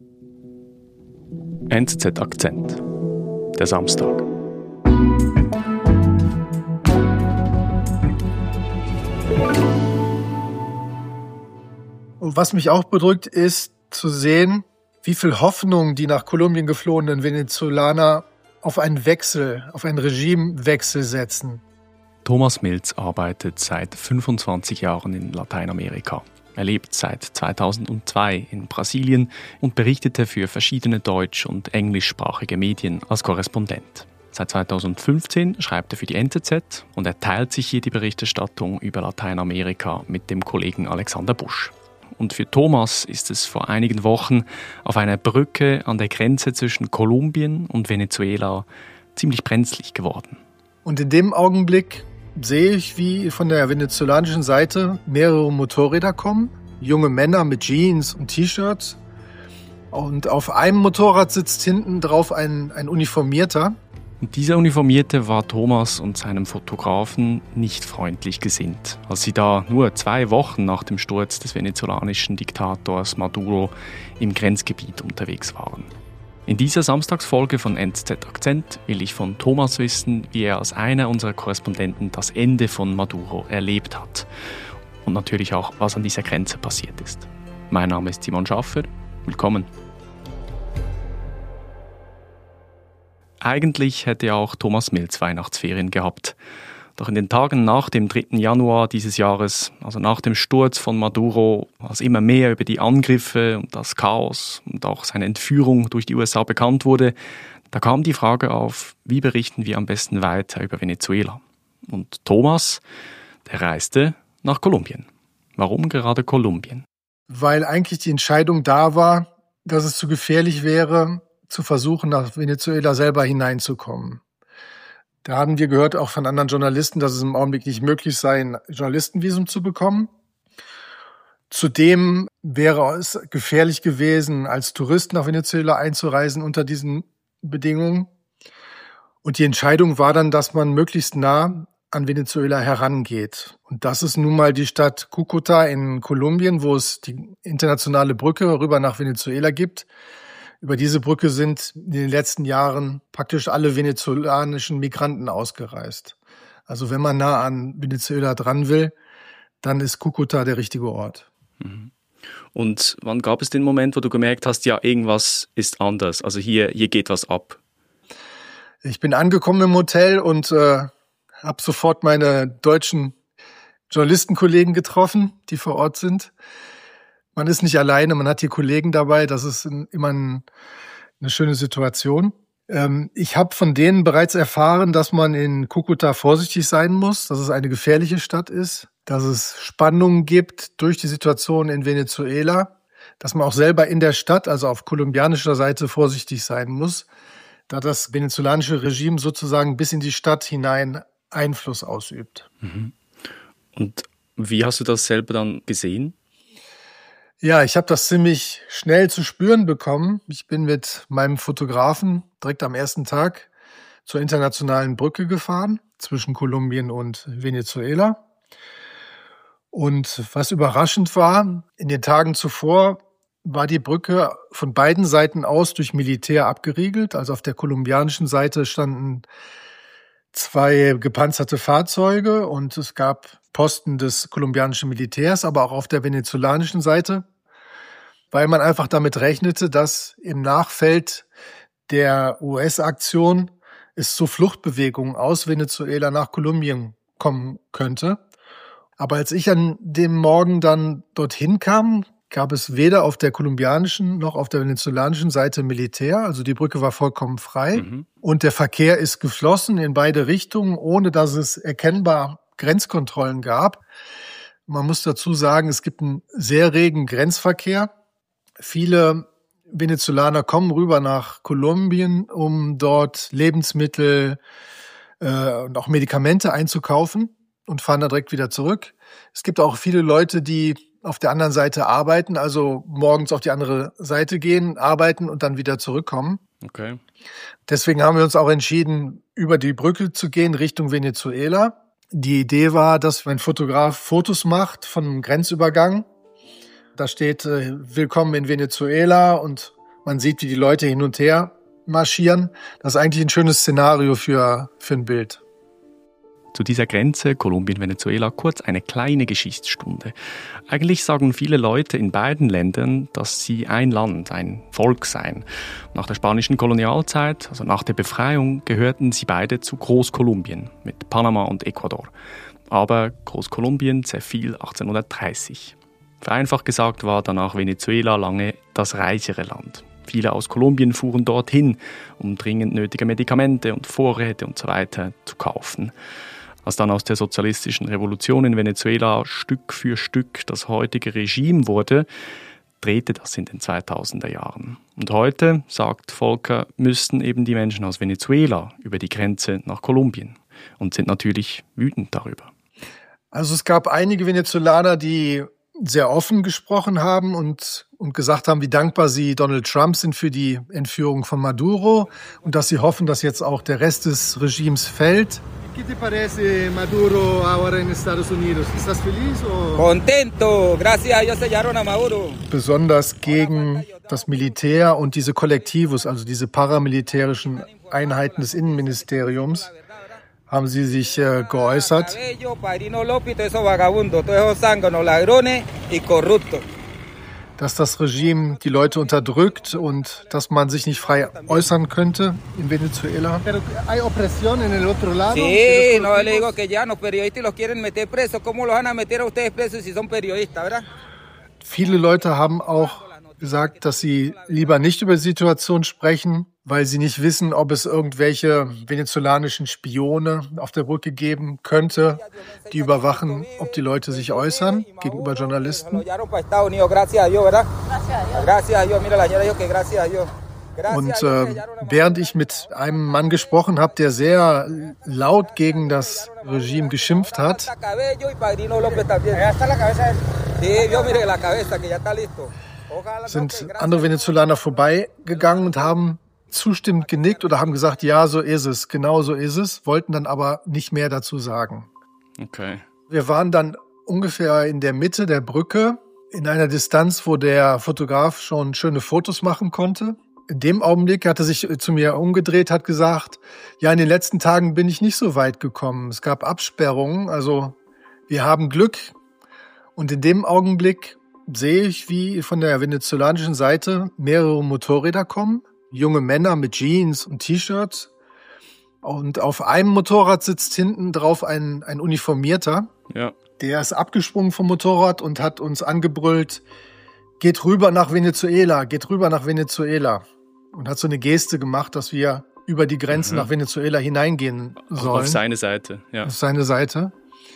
NZZ Akzent. Der Samstag. Und was mich auch bedrückt, ist zu sehen, wie viel Hoffnung die nach Kolumbien geflohenen Venezolaner auf einen Wechsel, auf einen Regimewechsel setzen. Thomas Milz arbeitet seit 25 Jahren in Lateinamerika. Er lebt seit 2002 in Brasilien und berichtete für verschiedene deutsch- und englischsprachige Medien als Korrespondent. Seit 2015 schreibt er für die NZZ und er teilt sich hier die Berichterstattung über Lateinamerika mit dem Kollegen Alexander Busch. Und für Thomas ist es vor einigen Wochen auf einer Brücke an der Grenze zwischen Kolumbien und Venezuela ziemlich brenzlig geworden. Und in dem Augenblick sehe ich, wie von der venezolanischen Seite mehrere Motorräder kommen, junge Männer mit Jeans und T-Shirts. Und auf einem Motorrad sitzt hinten drauf ein Uniformierter. Und dieser Uniformierte war Thomas und seinem Fotografen nicht freundlich gesinnt, als sie da nur 2 Wochen nach dem Sturz des venezolanischen Diktators Maduro im Grenzgebiet unterwegs waren. In dieser Samstagsfolge von NZZ Akzent will ich von Thomas wissen, wie er als einer unserer Korrespondenten das Ende von Maduro erlebt hat. Und natürlich auch, was an dieser Grenze passiert ist. Mein Name ist Simon Schaffer. Willkommen. Eigentlich hätte auch Thomas Milz Weihnachtsferien gehabt. Doch in den Tagen nach dem 3. Januar dieses Jahres, also nach dem Sturz von Maduro, als immer mehr über die Angriffe und das Chaos und auch seine Entführung durch die USA bekannt wurde, da kam die Frage auf, wie berichten wir am besten weiter über Venezuela? Und Thomas, der reiste nach Kolumbien. Warum gerade Kolumbien? Weil eigentlich die Entscheidung da war, dass es zu gefährlich wäre, zu versuchen, nach Venezuela selber hineinzukommen. Da haben wir gehört, auch von anderen Journalisten, dass es im Augenblick nicht möglich sei, ein Journalistenvisum zu bekommen. Zudem wäre es gefährlich gewesen, als Tourist nach Venezuela einzureisen unter diesen Bedingungen. Und die Entscheidung war dann, dass man möglichst nah an Venezuela herangeht. Und das ist nun mal die Stadt Cúcuta in Kolumbien, wo es die internationale Brücke rüber nach Venezuela gibt. Über diese Brücke sind in den letzten Jahren praktisch alle venezolanischen Migranten ausgereist. Also wenn man nah an Venezuela dran will, dann ist Cúcuta der richtige Ort. Und wann gab es den Moment, wo du gemerkt hast, ja, irgendwas ist anders, also hier geht was ab? Ich bin angekommen im Hotel und habe sofort meine deutschen Journalistenkollegen getroffen, die vor Ort sind. Man ist nicht alleine, man hat hier Kollegen dabei, das ist immer eine schöne Situation. Ich habe von denen bereits erfahren, dass man in Cúcuta vorsichtig sein muss, dass es eine gefährliche Stadt ist, dass es Spannungen gibt durch die Situation in Venezuela, dass man auch selber in der Stadt, also auf kolumbianischer Seite, vorsichtig sein muss, da das venezolanische Regime sozusagen bis in die Stadt hinein Einfluss ausübt. Und wie hast du das selber dann gesehen? Ja, ich habe das ziemlich schnell zu spüren bekommen. Ich bin mit meinem Fotografen direkt am ersten Tag zur internationalen Brücke gefahren zwischen Kolumbien und Venezuela. Und was überraschend war, in den Tagen zuvor war die Brücke von beiden Seiten aus durch Militär abgeriegelt. Also auf der kolumbianischen Seite standen 2 gepanzerte Fahrzeuge und es gab Posten des kolumbianischen Militärs, aber auch auf der venezolanischen Seite, weil man einfach damit rechnete, dass im Nachfeld der US-Aktion es zu Fluchtbewegungen aus Venezuela nach Kolumbien kommen könnte. Aber als ich an dem Morgen dann dorthin kam, gab es weder auf der kolumbianischen noch auf der venezolanischen Seite Militär. Also die Brücke war vollkommen frei. Und der Verkehr ist geflossen in beide Richtungen, ohne dass es erkennbar Grenzkontrollen gab. Man muss dazu sagen, es gibt einen sehr regen Grenzverkehr. Viele Venezolaner kommen rüber nach Kolumbien, um dort Lebensmittel und auch Medikamente einzukaufen und fahren dann direkt wieder zurück. Es gibt auch viele Leute, die auf der anderen Seite arbeiten, also morgens auf die andere Seite gehen, arbeiten und dann wieder zurückkommen. Okay. Deswegen haben wir uns auch entschieden, über die Brücke zu gehen Richtung Venezuela. Die Idee war, dass ein Fotograf Fotos macht von einem Grenzübergang. Da steht Willkommen in Venezuela und Man sieht, wie die Leute hin und her marschieren. Das ist eigentlich ein schönes Szenario für ein Bild. Zu dieser Grenze Kolumbien-Venezuela kurz eine kleine Geschichtsstunde. Eigentlich sagen viele Leute in beiden Ländern, dass sie ein Land, ein Volk seien. Nach der spanischen Kolonialzeit, also nach der Befreiung, gehörten sie beide zu Großkolumbien mit Panama und Ecuador. Aber Großkolumbien zerfiel 1830. Vereinfacht gesagt war danach Venezuela lange das reichere Land. Viele aus Kolumbien fuhren dorthin, um dringend nötige Medikamente und Vorräte usw. zu kaufen. Als dann aus der sozialistischen Revolution in Venezuela Stück für Stück das heutige Regime wurde, drehte das in den 2000er Jahren. Und heute, sagt Volker, müssten eben die Menschen aus Venezuela über die Grenze nach Kolumbien und sind natürlich wütend darüber. Also es gab einige Venezolaner, die sehr offen gesprochen haben und gesagt haben, wie dankbar sie Donald Trump sind für die Entführung von Maduro und dass sie hoffen, dass jetzt auch der Rest des Regimes fällt. ¿Qué te parece Maduro ahora en Estados Unidos? ¿Estás feliz o? Contento, gracias a Dios sellaron a Maduro. Besonders gegen das Militär und diese Kollektivos, also diese paramilitärischen Einheiten des Innenministeriums, haben sie sich geäußert. Dass das Regime die Leute unterdrückt und dass man sich nicht frei äußern könnte in Venezuela. Sí, no le digo que ya los periodistas los quieren meter presos. ¿Cómo los van a meter a ustedes presos si son periodistas, verdad? Viele Leute haben auch gesagt, dass sie lieber nicht über die Situation sprechen, weil sie nicht wissen, ob es irgendwelche venezolanischen Spione auf der Brücke geben könnte, die überwachen, ob die Leute sich äußern gegenüber Journalisten. Und während ich mit einem Mann gesprochen habe, der sehr laut gegen das Regime geschimpft hat, sind andere Venezolaner vorbeigegangen und haben zustimmend genickt oder haben gesagt, ja, so ist es, genau so ist es, wollten dann aber nicht mehr dazu sagen. Okay. Wir waren dann ungefähr in der Mitte der Brücke, in einer Distanz, wo der Fotograf schon schöne Fotos machen konnte. In dem Augenblick hat er sich zu mir umgedreht, hat gesagt, ja, in den letzten Tagen bin ich nicht so weit gekommen. Es gab Absperrungen, also wir haben Glück. Und in dem Augenblick sehe ich, wie von der venezolanischen Seite mehrere Motorräder kommen, junge Männer mit Jeans und T-Shirts. Und auf einem Motorrad sitzt hinten drauf ein Uniformierter. Ja. Der ist abgesprungen vom Motorrad und hat uns angebrüllt, geht rüber nach Venezuela, geht rüber nach Venezuela. Und hat so eine Geste gemacht, dass wir über die Grenze nach Venezuela hineingehen sollen. Auf seine Seite, ja. Auf seine Seite.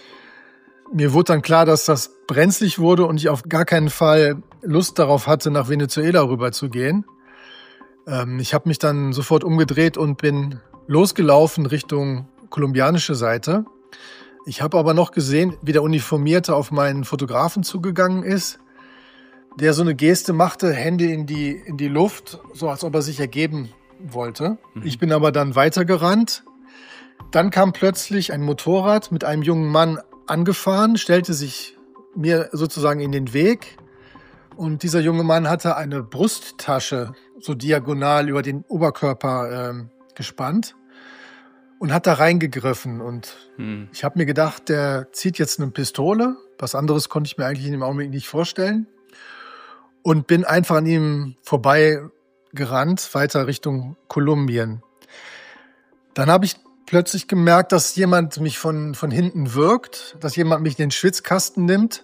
Mir wurde dann klar, dass das brenzlig wurde und ich auf gar keinen Fall Lust darauf hatte, nach Venezuela rüber zu gehen. Ich habe mich dann sofort umgedreht und bin losgelaufen Richtung kolumbianische Seite. Ich habe aber noch gesehen, wie der Uniformierte auf meinen Fotografen zugegangen ist, der so eine Geste machte, Hände in die Luft, so als ob er sich ergeben wollte. Ich bin aber dann weitergerannt. Dann kam plötzlich ein Motorrad mit einem jungen Mann angefahren, stellte sich mir sozusagen in den Weg. Und dieser junge Mann hatte eine Brusttasche so diagonal über den Oberkörper gespannt und hat da reingegriffen. Und ich habe mir gedacht, der zieht jetzt eine Pistole. Was anderes konnte ich mir eigentlich in dem Augenblick nicht vorstellen. Und bin einfach an ihm vorbeigerannt, weiter Richtung Kolumbien. Dann habe ich plötzlich gemerkt, dass jemand mich von hinten wirkt, dass jemand mich in den Schwitzkasten nimmt.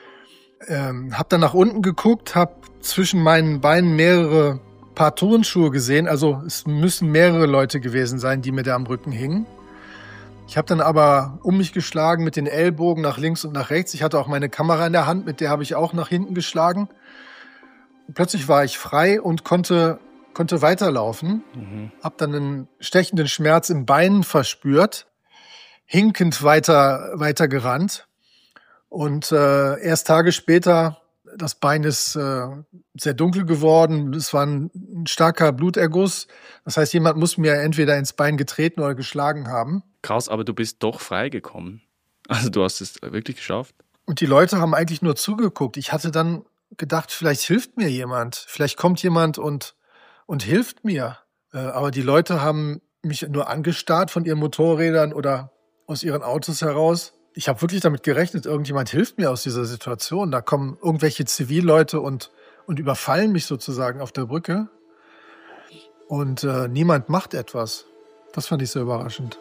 Hab dann nach unten geguckt, hab zwischen meinen Beinen mehrere Paar Turnschuhe gesehen. Also es müssen mehrere Leute gewesen sein, die mir da am Rücken hingen. Ich habe dann aber um mich geschlagen mit den Ellbogen nach links und nach rechts. Ich hatte auch meine Kamera in der Hand, mit der habe ich auch nach hinten geschlagen. Und plötzlich war ich frei und konnte weiterlaufen. Hab dann einen stechenden Schmerz im Bein verspürt, hinkend weiter gerannt. Und erst Tage später, das Bein ist sehr dunkel geworden. Es war ein starker Bluterguss. Das heißt, jemand muss mir entweder ins Bein getreten oder geschlagen haben. Krass, aber du bist doch freigekommen. Also du hast es wirklich geschafft. Und die Leute haben eigentlich nur zugeguckt. Ich hatte dann gedacht, vielleicht hilft mir jemand. Vielleicht kommt jemand und und hilft mir. Aber die Leute haben mich nur angestarrt von ihren Motorrädern oder aus ihren Autos heraus. Ich habe wirklich damit gerechnet, irgendjemand hilft mir aus dieser Situation. Da kommen irgendwelche Zivilleute und überfallen mich sozusagen auf der Brücke. Und niemand macht etwas. Das fand ich sehr überraschend.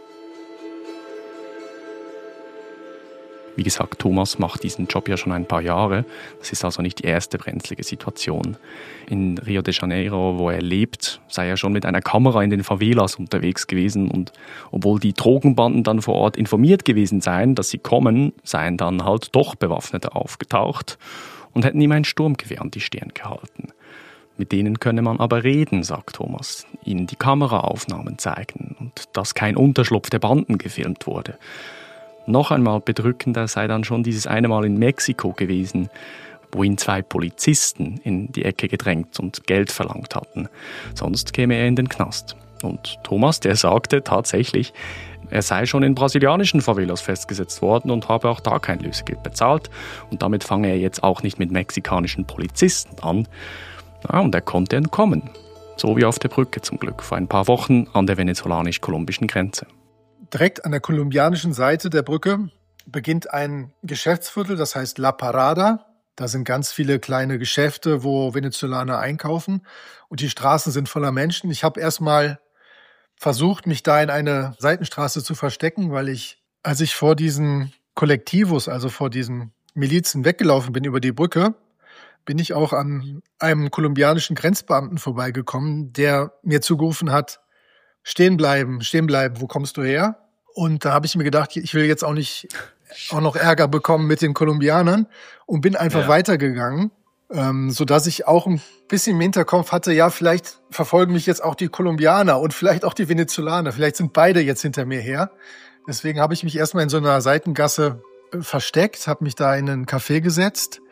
Wie gesagt, Thomas macht diesen Job ja schon ein paar Jahre. Das ist also nicht die erste brenzlige Situation. In Rio de Janeiro, wo er lebt, sei er schon mit einer Kamera in den Favelas unterwegs gewesen. Und obwohl die Drogenbanden dann vor Ort informiert gewesen seien, dass sie kommen, seien dann halt doch Bewaffnete aufgetaucht und hätten ihm ein Sturmgewehr an die Stirn gehalten. Mit denen könne man aber reden, sagt Thomas, ihnen die Kameraaufnahmen zeigen und dass kein Unterschlupf der Banden gefilmt wurde. Noch einmal bedrückender sei dann schon dieses eine Mal in Mexiko gewesen, wo ihn 2 Polizisten in die Ecke gedrängt und Geld verlangt hatten. Sonst käme er in den Knast. Und Thomas, der sagte tatsächlich, er sei schon in brasilianischen Favelas festgesetzt worden und habe auch da kein Lösegeld bezahlt. Und damit fange er jetzt auch nicht mit mexikanischen Polizisten an. Ja, und er konnte entkommen. So wie auf der Brücke zum Glück, vor ein paar Wochen an der venezolanisch-kolumbischen Grenze. Direkt an der kolumbianischen Seite der Brücke beginnt ein Geschäftsviertel, das heißt La Parada. Da sind ganz viele kleine Geschäfte, wo Venezolaner einkaufen. Und die Straßen sind voller Menschen. Ich habe erstmal versucht, mich da in eine Seitenstraße zu verstecken, weil als ich vor diesen Kollektivos, also vor diesen Milizen weggelaufen bin über die Brücke, bin ich auch an einem kolumbianischen Grenzbeamten vorbeigekommen, der mir zugerufen hat, stehen bleiben, wo kommst du her? Und da habe ich mir gedacht, ich will jetzt auch noch Ärger bekommen mit den Kolumbianern und bin einfach weitergegangen, sodass ich auch ein bisschen im Hinterkopf hatte, ja, vielleicht verfolgen mich jetzt auch die Kolumbianer und vielleicht auch die Venezolaner, vielleicht sind beide jetzt hinter mir her. Deswegen habe ich mich erstmal in so einer Seitengasse versteckt, habe mich da in einen Café gesetzt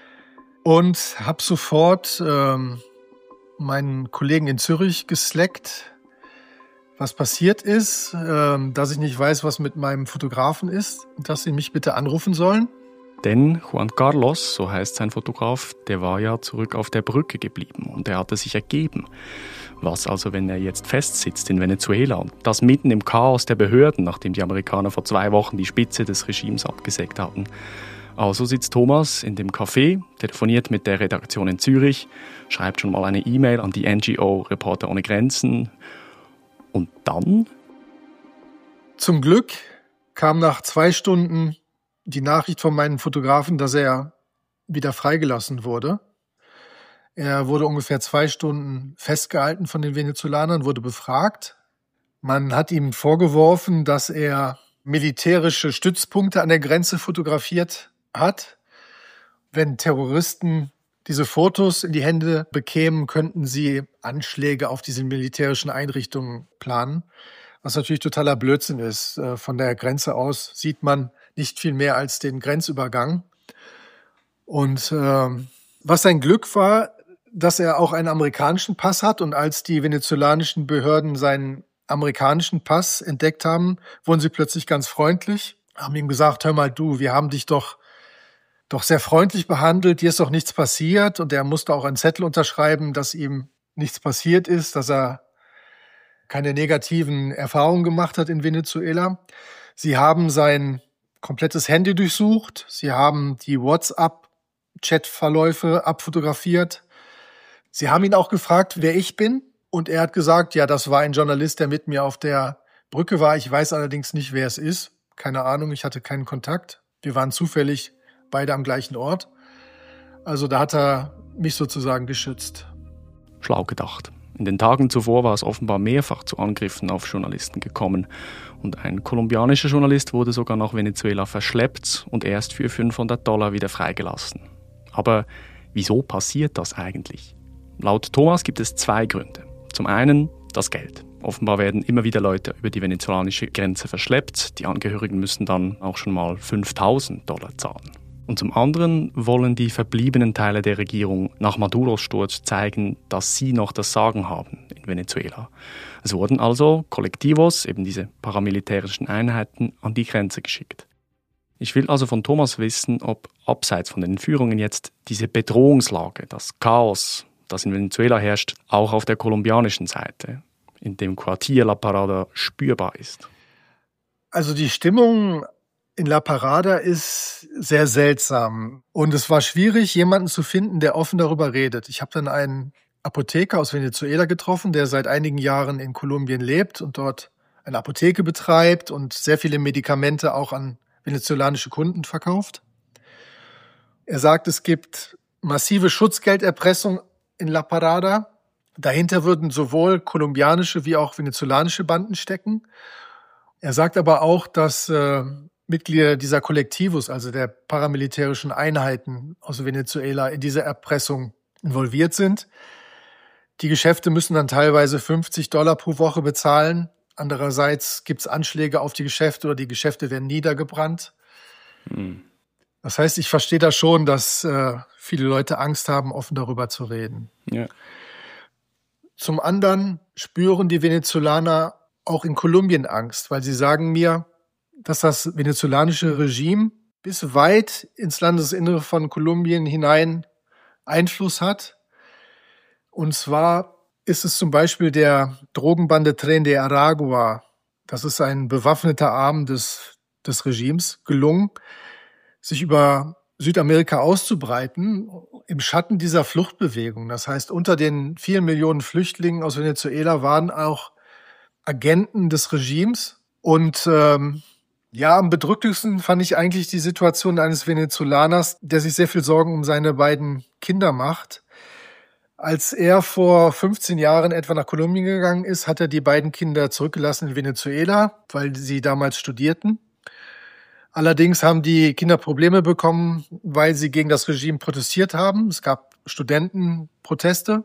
und habe sofort meinen Kollegen in Zürich geslackt, was passiert ist, dass ich nicht weiß, was mit meinem Fotografen ist, dass sie mich bitte anrufen sollen. Denn Juan Carlos, so heißt sein Fotograf, der war ja zurück auf der Brücke geblieben und er hatte sich ergeben. Was also, wenn er jetzt festsitzt in Venezuela und das mitten im Chaos der Behörden, nachdem die Amerikaner vor 2 Wochen die Spitze des Regimes abgesägt hatten. Also sitzt Thomas in dem Café, telefoniert mit der Redaktion in Zürich, schreibt schon mal eine E-Mail an die NGO Reporter ohne Grenzen. Und dann? Zum Glück kam nach 2 Stunden die Nachricht von meinem Fotografen, dass er wieder freigelassen wurde. Er wurde ungefähr 2 Stunden festgehalten von den Venezolanern, wurde befragt. Man hat ihm vorgeworfen, dass er militärische Stützpunkte an der Grenze fotografiert hat. Wenn Terroristen diese Fotos in die Hände bekämen, könnten sie Anschläge auf diese militärischen Einrichtungen planen, was natürlich totaler Blödsinn ist. Von der Grenze aus sieht man nicht viel mehr als den Grenzübergang. Und was sein Glück war, dass er auch einen amerikanischen Pass hat. Und als die venezolanischen Behörden seinen amerikanischen Pass entdeckt haben, wurden sie plötzlich ganz freundlich, haben ihm gesagt, hör mal du, wir haben dich doch sehr freundlich behandelt, dir ist doch nichts passiert. Und er musste auch einen Zettel unterschreiben, dass ihm nichts passiert ist, dass er keine negativen Erfahrungen gemacht hat in Venezuela. Sie haben sein komplettes Handy durchsucht. Sie haben die WhatsApp-Chat-Verläufe abfotografiert. Sie haben ihn auch gefragt, wer ich bin. Und er hat gesagt, ja, das war ein Journalist, der mit mir auf der Brücke war. Ich weiß allerdings nicht, wer es ist. Keine Ahnung, ich hatte keinen Kontakt. Wir waren zufällig beide am gleichen Ort. Also da hat er mich sozusagen geschützt. Schlau gedacht. In den Tagen zuvor war es offenbar mehrfach zu Angriffen auf Journalisten gekommen. Und ein kolumbianischer Journalist wurde sogar nach Venezuela verschleppt und erst für $500 wieder freigelassen. Aber wieso passiert das eigentlich? Laut Thomas gibt es 2 Gründe. Zum einen das Geld. Offenbar werden immer wieder Leute über die venezolanische Grenze verschleppt. Die Angehörigen müssen dann auch schon mal $5.000 zahlen. Und zum anderen wollen die verbliebenen Teile der Regierung nach Maduros Sturz zeigen, dass sie noch das Sagen haben in Venezuela. Es wurden also Kollektivos, eben diese paramilitärischen Einheiten, an die Grenze geschickt. Ich will also von Thomas wissen, ob abseits von den Entführungen jetzt diese Bedrohungslage, das Chaos, das in Venezuela herrscht, auch auf der kolumbianischen Seite, in dem Quartier La Parada spürbar ist? Also die Stimmung in La Parada ist sehr seltsam. Und es war schwierig, jemanden zu finden, der offen darüber redet. Ich habe dann einen Apotheker aus Venezuela getroffen, der seit einigen Jahren in Kolumbien lebt und dort eine Apotheke betreibt und sehr viele Medikamente auch an venezolanische Kunden verkauft. Er sagt, es gibt massive Schutzgelderpressung in La Parada. Dahinter würden sowohl kolumbianische wie auch venezolanische Banden stecken. Er sagt aber auch, dass Mitglieder dieser Kollektivos, also der paramilitärischen Einheiten aus Venezuela, in diese Erpressung involviert sind. Die Geschäfte müssen dann teilweise $50 pro Woche bezahlen. Andererseits gibt es Anschläge auf die Geschäfte oder die Geschäfte werden niedergebrannt. Das heißt, ich verstehe da schon, dass viele Leute Angst haben, offen darüber zu reden. Ja. Zum anderen spüren die Venezolaner auch in Kolumbien Angst, weil sie sagen mir, dass das venezolanische Regime bis weit ins Landesinnere von Kolumbien hinein Einfluss hat. Und zwar ist es zum Beispiel der Drogenbande Tren de Aragua, das ist ein bewaffneter Arm des Regimes, gelungen, sich über Südamerika auszubreiten im Schatten dieser Fluchtbewegung. Das heißt, unter den 4 Millionen Flüchtlingen aus Venezuela waren auch Agenten des Regimes. Und am bedrückendsten fand ich eigentlich die Situation eines Venezolaners, der sich sehr viel Sorgen um seine beiden Kinder macht. Als er vor 15 Jahren etwa nach Kolumbien gegangen ist, hat er die beiden Kinder zurückgelassen in Venezuela, weil sie damals studierten. Allerdings haben die Kinder Probleme bekommen, weil sie gegen das Regime protestiert haben. Es gab Studentenproteste.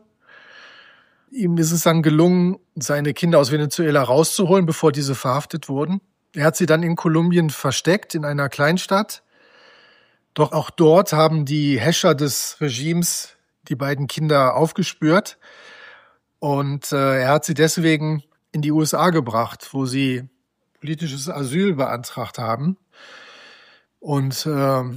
Ihm ist es dann gelungen, seine Kinder aus Venezuela rauszuholen, bevor diese verhaftet wurden. Er hat sie dann in Kolumbien versteckt, in einer Kleinstadt. Doch auch dort haben die Häscher des Regimes die beiden Kinder aufgespürt. Und er hat sie deswegen in die USA gebracht, wo sie politisches Asyl beantragt haben. Und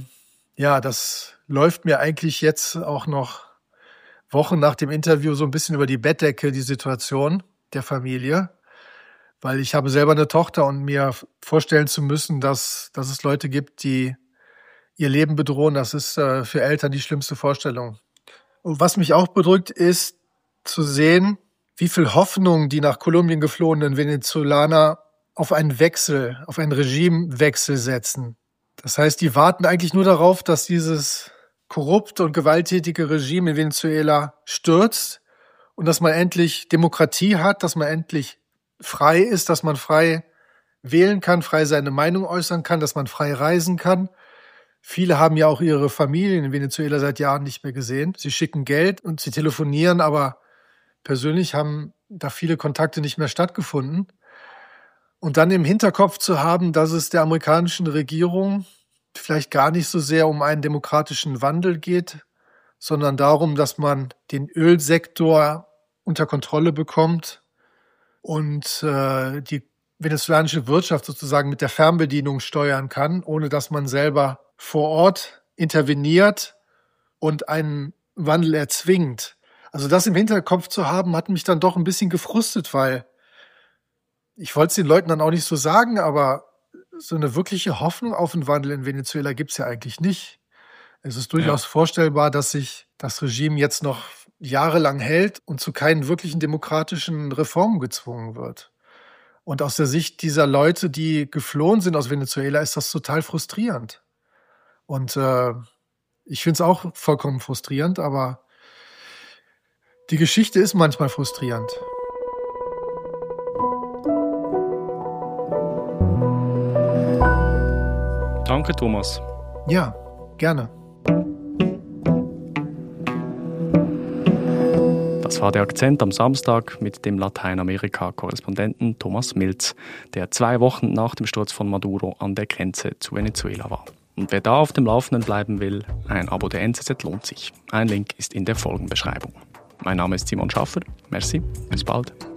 das läuft mir eigentlich jetzt auch noch Wochen nach dem Interview so ein bisschen über die Bettdecke, die Situation der Familie. Weil ich habe selber eine Tochter und mir vorstellen zu müssen, dass es Leute gibt, die ihr Leben bedrohen, das ist für Eltern die schlimmste Vorstellung. Und was mich auch bedrückt, ist zu sehen, wie viel Hoffnung die nach Kolumbien geflohenen Venezolaner auf einen Wechsel, auf einen Regimewechsel setzen. Das heißt, die warten eigentlich nur darauf, dass dieses korrupte und gewalttätige Regime in Venezuela stürzt und dass man endlich Demokratie hat, dass man endlich frei ist, dass man frei wählen kann, frei seine Meinung äußern kann, dass man frei reisen kann. Viele haben ja auch ihre Familien in Venezuela seit Jahren nicht mehr gesehen. Sie schicken Geld und sie telefonieren, aber persönlich haben da viele Kontakte nicht mehr stattgefunden. Und dann im Hinterkopf zu haben, dass es der amerikanischen Regierung vielleicht gar nicht so sehr um einen demokratischen Wandel geht, sondern darum, dass man den Ölsektor unter Kontrolle bekommt und die venezolanische Wirtschaft sozusagen mit der Fernbedienung steuern kann, ohne dass man selber vor Ort interveniert und einen Wandel erzwingt. Also das im Hinterkopf zu haben, hat mich dann doch ein bisschen gefrustet, weil ich wollte es den Leuten dann auch nicht so sagen, aber so eine wirkliche Hoffnung auf einen Wandel in Venezuela gibt es ja eigentlich nicht. Es ist durchaus vorstellbar, dass sich das Regime jetzt noch jahrelang hält und zu keinen wirklichen demokratischen Reformen gezwungen wird. Und aus der Sicht dieser Leute, die geflohen sind aus Venezuela, ist das total frustrierend. Und ich finde es auch vollkommen frustrierend, aber die Geschichte ist manchmal frustrierend. Danke, Thomas. Ja, gerne. Das war der Akzent am Samstag mit dem Lateinamerika-Korrespondenten Thomas Milz, der 2 Wochen nach dem Sturz von Maduro an der Grenze zu Venezuela war. Und wer da auf dem Laufenden bleiben will, ein Abo der NZZ lohnt sich. Ein Link ist in der Folgenbeschreibung. Mein Name ist Simon Schaffer. Merci, bis bald.